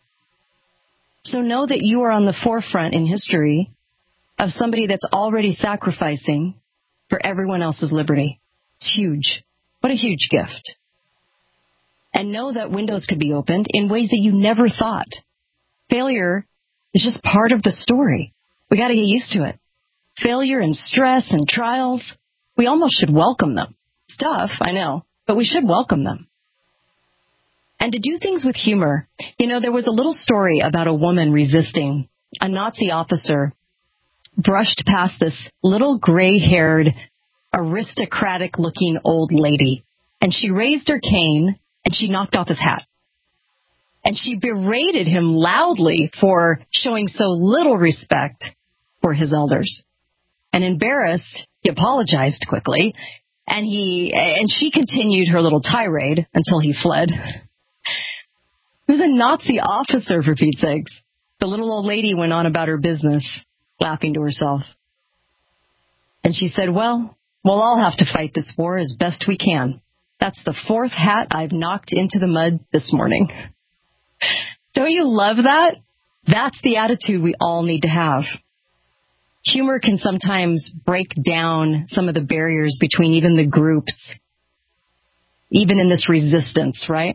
So know that you are on the forefront in history of somebody that's already sacrificing for everyone else's liberty. It's huge. What a huge gift. And know that windows could be opened in ways that you never thought. Failure is just part of the story. We got to get used to it. Failure and stress and trials, we almost should welcome them. It's tough, I know, but we should welcome them. And to do things with humor. You know, there was a little story about a woman resisting. A Nazi officer brushed past this little gray-haired, aristocratic-looking old lady, and she raised her cane and she knocked off his hat. And she berated him loudly for showing so little respect for his elders. And embarrassed, he apologized quickly, and he and she continued her little tirade until he fled. He was a Nazi officer, for Pete's sakes. The little old lady went on about her business, laughing to herself. And she said, well, we'll all have to fight this war as best we can. That's the fourth hat I've knocked into the mud this morning. Don't you love that? That's the attitude we all need to have. Humor can sometimes break down some of the barriers between even the groups, even in this resistance, right?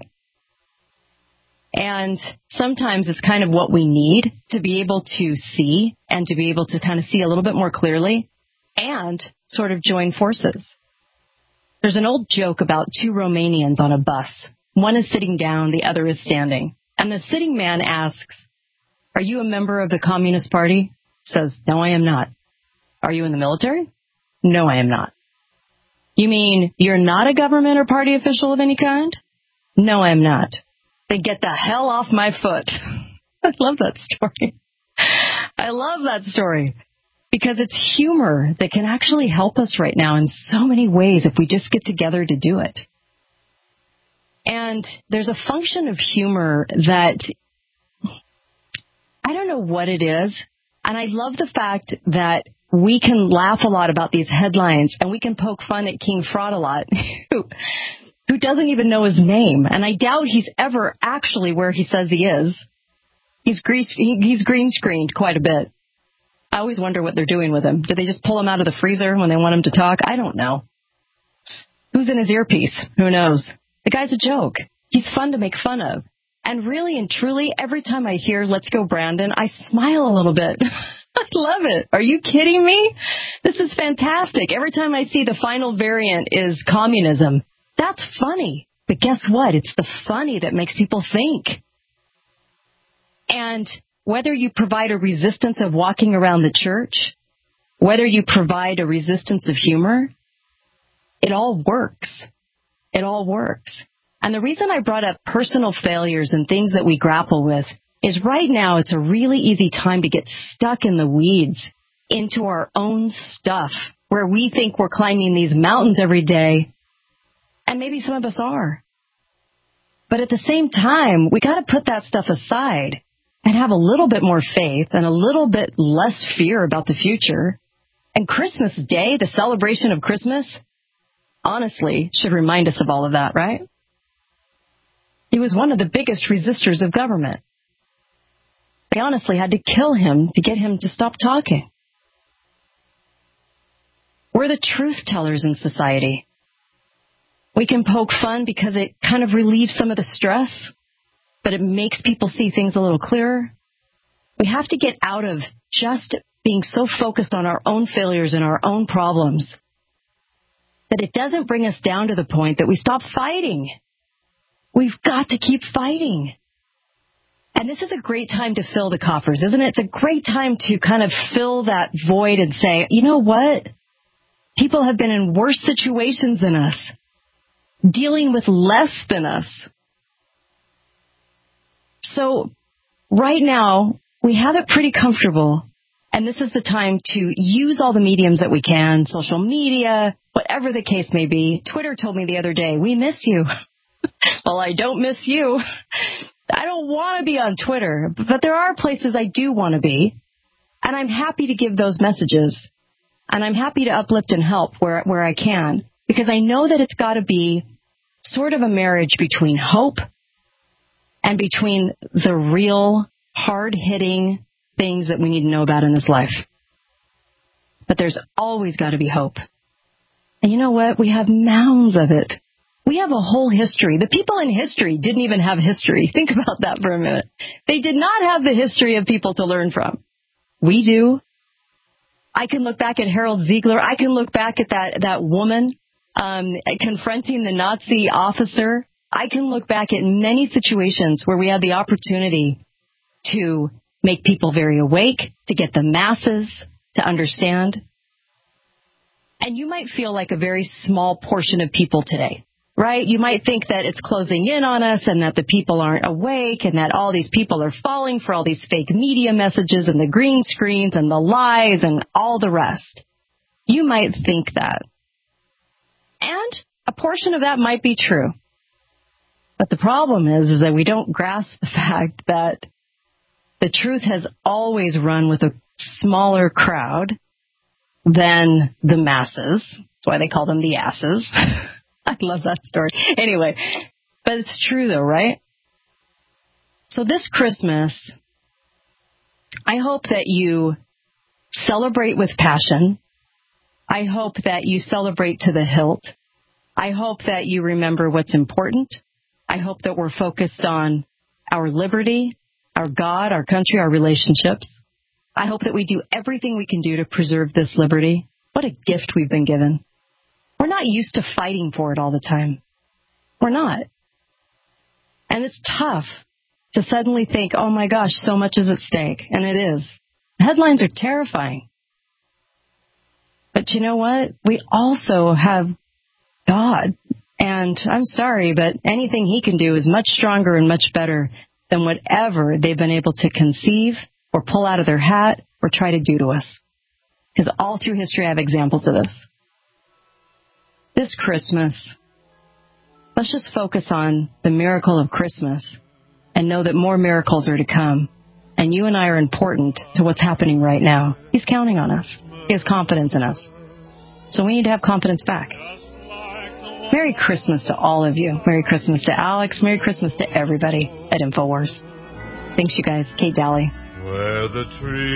And sometimes it's kind of what we need to be able to see and to be able to kind of see a little bit more clearly and sort of join forces. There's an old joke about two Romanians on a bus. One is sitting down, the other is standing. And the sitting man asks, are you a member of the Communist Party? Says, no, I am not. Are you in the military? No, I am not. You mean you're not a government or party official of any kind? No, I am not. Then get the hell off my foot. I love that story. I love that story because it's humor that can actually help us right now in so many ways if we just get together to do it. And there's a function of humor that I don't know what it is. And I love the fact that we can laugh a lot about these headlines and we can poke fun at King Fraud a lot, who, who doesn't even know his name. And I doubt he's ever actually where he says he is. He's, grease, he, he's green screened quite a bit. I always wonder what they're doing with him. Did they just pull him out of the freezer when they want him to talk? I don't know. Who's in his earpiece? Who knows? The guy's a joke. He's fun to make fun of. And really and truly, every time I hear Let's Go Brandon, I smile a little bit. I love it. Are you kidding me? This is fantastic. Every time I see the final variant is communism, that's funny. But guess what? It's the funny that makes people think. And whether you provide a resistance of walking around the church, whether you provide a resistance of humor, it all works. It all works. And the reason I brought up personal failures and things that we grapple with is right now it's a really easy time to get stuck in the weeds into our own stuff where we think we're climbing these mountains every day, and maybe some of us are. But at the same time, we got to put that stuff aside and have a little bit more faith and a little bit less fear about the future. And Christmas Day, the celebration of Christmas, honestly, should remind us of all of that, right? He was one of the biggest resistors of government. They honestly had to kill him to get him to stop talking. We're the truth tellers in society. We can poke fun because it kind of relieves some of the stress, but it makes people see things a little clearer. We have to get out of just being so focused on our own failures and our own problems that it doesn't bring us down to the point that we stop fighting. We've got to keep fighting. And this is a great time to fill the coffers, isn't it? It's a great time to kind of fill that void and say, you know what? People have been in worse situations than us, dealing with less than us. So right now, we have it pretty comfortable, and this is the time to use all the mediums that we can, social media, whatever the case may be. Twitter told me the other day, we miss you. Well, I don't miss you. I don't want to be on Twitter, but there are places I do want to be, and I'm happy to give those messages, and I'm happy to uplift and help where where I can, because I know that it's got to be sort of a marriage between hope and between the real hard-hitting things that we need to know about in this life. But there's always got to be hope. And you know what? We have mounds of it. We have a whole history. The people in history didn't even have history. Think about that for a minute. They did not have the history of people to learn from. We do. I can look back at Harold Ziegler. I can look back at that, that woman um, confronting the Nazi officer. I can look back at many situations where we had the opportunity to make people very awake, to get the masses to understand. And you might feel like a very small portion of people today. Right? You might think that it's closing in on us and that the people aren't awake and that all these people are falling for all these fake media messages and the green screens and the lies and all the rest. You might think that. And a portion of that might be true. But the problem is, is that we don't grasp the fact that the truth has always run with a smaller crowd than the masses. That's why they call them the asses. I love that story. Anyway, but it's true though, right? So this Christmas, I hope that you celebrate with passion. I hope that you celebrate to the hilt. I hope that you remember what's important. I hope that we're focused on our liberty, our God, our country, our relationships. I hope that we do everything we can do to preserve this liberty. What a gift we've been given. We're not used to fighting for it all the time. We're not. And it's tough to suddenly think, oh my gosh, so much is at stake. And it is. Headlines are terrifying. But you know what? We also have God. And I'm sorry, but anything he can do is much stronger and much better than whatever they've been able to conceive or pull out of their hat or try to do to us. Because all through history I have examples of this. This Christmas, let's just focus on the miracle of Christmas and know that more miracles are to come. And you and I are important to what's happening right now. He's counting on us. He has confidence in us. So we need to have confidence back. Merry Christmas to all of you. Merry Christmas to Alex. Merry Christmas to everybody at InfoWars. Thanks, you guys. Kate Daly.
Where the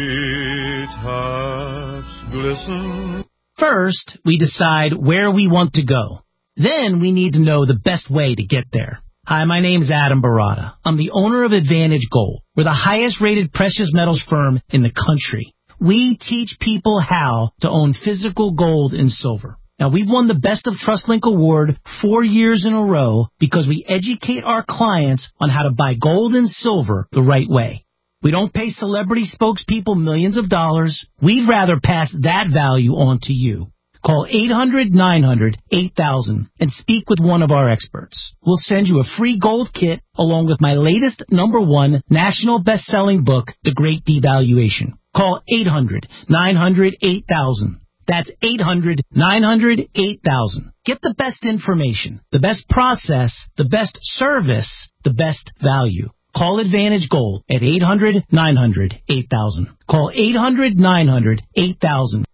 treetops glisten.
First, we decide where we want to go. Then we need to know the best way to get there. Hi, my name's Adam Barata. I'm the owner of Advantage Gold. We're the highest-rated precious metals firm in the country. We teach people how to own physical gold and silver. Now, we've won the Best of TrustLink Award four years in a row because we educate our clients on how to buy gold and silver the right way. We don't pay celebrity spokespeople millions of dollars. We'd rather pass that value on to you. Call eight hundred nine hundred eight thousand and speak with one of our experts. We'll send you a free gold kit along with my latest number one national best-selling book, The Great Devaluation. Call eight hundred nine hundred eight thousand. That's eight hundred nine hundred eight thousand. Get the best information, the best process, the best service, the best value. Call Advantage Gold at eight hundred nine hundred eight thousand. Call eight hundred nine hundred eight thousand.